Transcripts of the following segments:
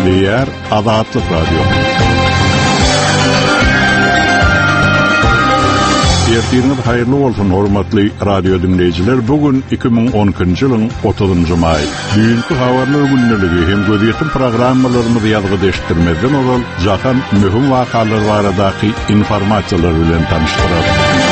Ýer Azatlyk Radio. Ertiriniz hayırlı olsun hormatly radio dinleyijiler. Bugün 2010-njy ýylyň 30-njy may. Düýünki habarlar günneligi hem gözetim programmalarymyzy ýazgyda eşitdirmezden ol, jahan möhüm wakalar baradaky informasiýalar bilen tanıştyrar.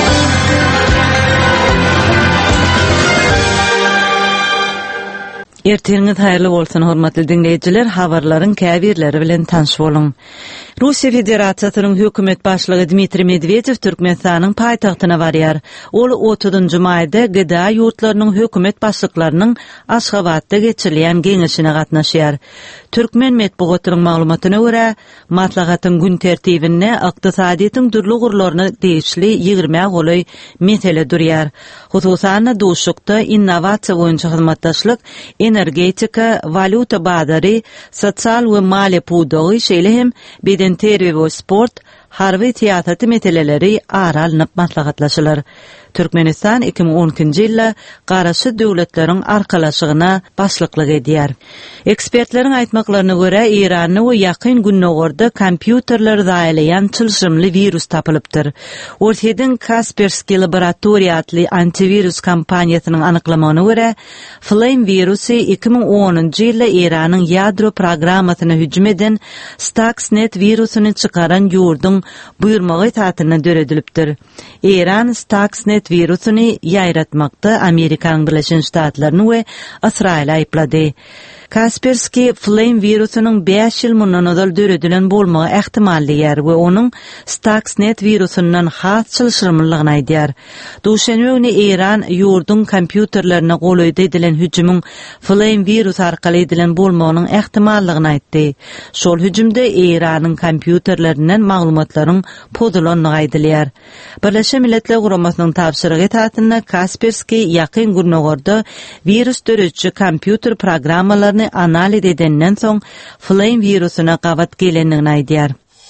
Ertiriniz hayırlı bolsun hormatly dinleyijiler, habarlaryň käbirleri bilen tanış bolun. Russiýa Federasiýasynyň hökümet başlygy Dmitri Medvedew Türkmenistanyň paýtagtyna barýar. Ol 30-njy maýda gıda ýurtlarynyň hökümet başlyklarynyň Aşgabatda geçirilýän geňeşine gatnaşýar. Türkmen medeniýetiniň maglumatyna görä, maslahatyň gün tertibine ykdysadyýetyň dürli gurlaryny değişli 20 goly mesele durýar. Hususan duşukda innovasiýa boýunça hyzmatdaşlyk, energetika, valuta bazary, sosial we maliýe pudagy şeýle hem beden terbiýe we sport, harby teatr meseleleri aralanyp maslahatlaşylar. Türkmenistan 2010-njy ýylda garaşy döwletleriň arkalaşygyna başlyklyk edýär. Ekspertleriň aýtmaklaryna görä, Iranyň we ýakyn günnägerde kompýuterler daýlayan çylşymly virus tapylypdyr. Ortadan Kaspersky laboratoriýa adly antivirus kompaniýasynyň anyklamagyna görä, Flame virusy 2010-njy ýylda Iranyň ýadro programmasyna hüjüm eden Stuxnet virusyny çykaran ýurduň buýurmagy tatyna döredilipdir. Iran Stuxnet virusyny ýaýratmakda Amerikanyň Birleşen Ştatlaryny we Israýly aýplady. Kaspersky Flame virusynyň 5 ýyl mundan öňe döredilen bolmagy ähtimalli ýer we onuň Stuxnet virusundan has çylşyrmylygyny aýdýar. Duşanbe güni Iran ýurdun kompýuterlerine goýuldy edilen hüjümüň Flame virus arkaly edilen bolmagynyň ähtimallygyny aýtdy. Şol hüjümde Iranyň kompýuterlerinden maglumatlaryň podulanyny aýdylýar. Birleşen Milletler Guramasynyň tapşyrygy tatyna Kaspersky ýakyn günlerde virus dörüçi kompýuter programmalaryny analiz edenden soň Flame virusuna gabat gelenligini aýdýar.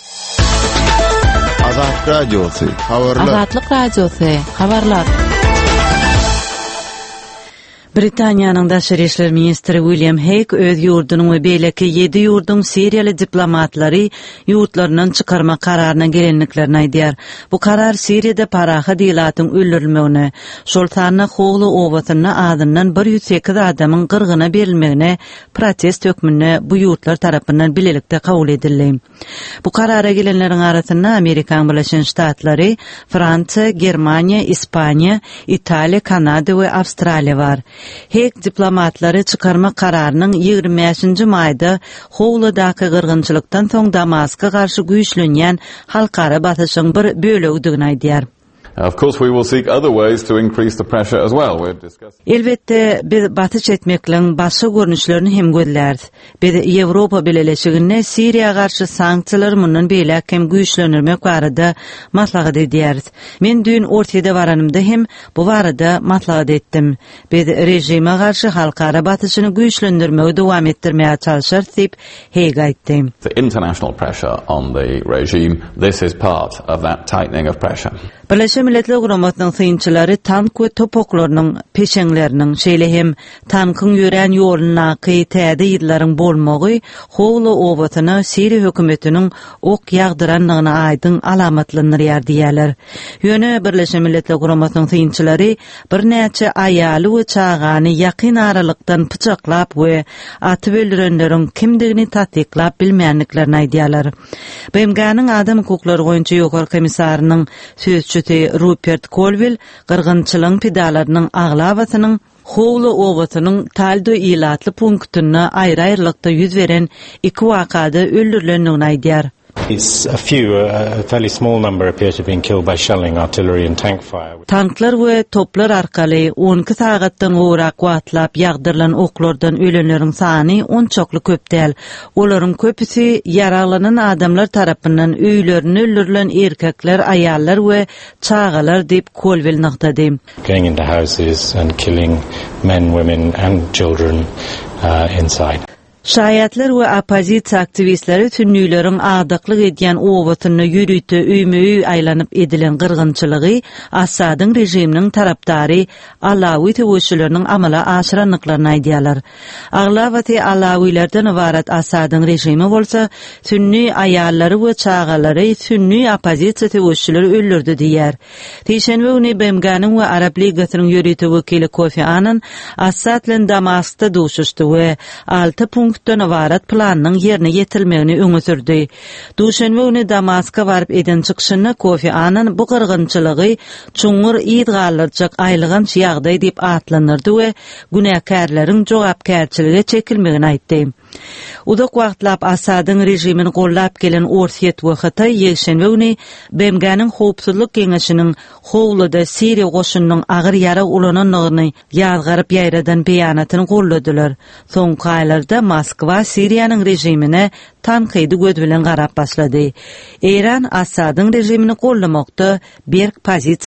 Azatlyk Radiosy, habarlar. Azatlyk Radiosy, habarlar. Britaniýanyň Daşary işler ministri William Hague öz ýurdunyň we beýleki 7 ýurdun Siriýaly diplomatlary ýurtlaryndan çykarma kararyna gelenliklerini aýdýar. Bu karar Siriýada paraha diýlatyň öldürilmegine, şol sanyna howly owatyna adyndan 108 adamyň gyrgyna berilmegine protest hökmüne bu ýurtlar tarapyndan bilelikde kabul edildi. Bu karara gelenleriň arasynda Amerikanyň Birleşen Ştatlary, Fransa, Germaniýa, Ispaniýa, Italiýa, Kanada we Awstraliýa bar. Hek diplomatlary çykarma kararynyň 25-nji maýda howludaky gyrgynçylykdan soň Damaska garşy güýçlenýän halkara basyşyň bir bölegdigini aýdýar. Of course, we will seek other ways to increase the pressure as well. We're discussing. Elbette biz batyş etmekleň başga görnüşlerini hem gözlärdi. Biz Ýewropa Birleşigine Siriýa garşy sanksiýalar mundan beýlek hem güýçlendirmek barada maslahat edýäris. Men dün ortada baranymda hem bu barada maslahat etdim. Biz rejime garşy halkara batyşyny güýçlendirmegi dowam etdirmäge çalışar diýip Hague aýtdy. The international pressure on the regime, this is part of that tightening of pressure. Birleşen Milletler Guramasynyň synçylary tank we topoklarynyň peşeňleriniň şeýle hem tankyň ýören ýoluny täze ýyllaryň bolmagy howly owatyna Siriýa hökümetiniň ok ýagdyranlygyna aýdyn alamatlanýar diýerler. Ýöne Birleşen Milletler Guramasynyň synçylary bir näçe aýaly we çagany ýakyn aralykdan pyçaklap we atyp öldürenleriň kimdigini tatdyklap bilmeýänliklerini aýdýarlar. BMG'nyň adam hukuklary goýunça ýokary komissarynyň sözçüsi Rupert Colville gyrgynçylygyň pedalarynyň aglawasynyň howly owatynyň taldo ilatly punktuna aýry-aýrylykda ýüz beren 2 wakada öldürilendigini aýdýar. A fairly small number appear to have been killed by shelling, artillery and tank fire. Tanklar we toplar arkaly 12 sagatdan gorak watlap ýagdyrlan oklardan ölenleriň sany 10 çokly köp däl. Olaryň köpüsi yaralanan adamlar tarapyndan öýlerini öldürilen erkekler, aýallar we çagalar diýip Colville nagtady. Going into houses and killing men, women and children inside. Şayatlar we opozisiya aktivistleri tünnüýlerin agdaklyk edýän owatyny ýürüýte üýmüýü aýlanyp edilen gyrgynçylygy Asadyň rejiminiň tarapdary Alawi töwüşçüleriniň amala aşyranlyklaryny aýdýarlar. Aglawaty Alawilerden ibaret Asadyň rejimi bolsa, tünnü aýallary we çagalary tünnü opozisiya töwüşçüleri öldürdi diýär. Teşenbe güni BMG'niň we Arab Ligasynyň ýürüýte wekili Kofi Annan Asad bilen Damaskda duşuşdy we 6 punktdan ibaret planynyň ýerine ýetilmegini öňe sürdi. Duşanbe güni Damaska baryp eden çykyşyna Kofi Annan bu gyrgynçylygy çuňur ýytgalarjak aýlygan ýagdaý diýip atlanyrdy we günäkärleriň jogapkärçiligi çekilmegini aýtdy. Udak wagtlap Asadyň rejimini gollap gelen Orsiýet we Hatay ýeşenbe güni BMG'niň howpsuzlyk geňeşiniň howluda Siriýa goşunynyň agyr ýara ulananyny ýazgaryp ýaýradan beýanatyny golladylar. Soňky aýlarda Moskwa Siriýanyň rejimine tanqidi göz bilen garap başlady. Eran Asadyň rejimini gollamakda berk pozisiýa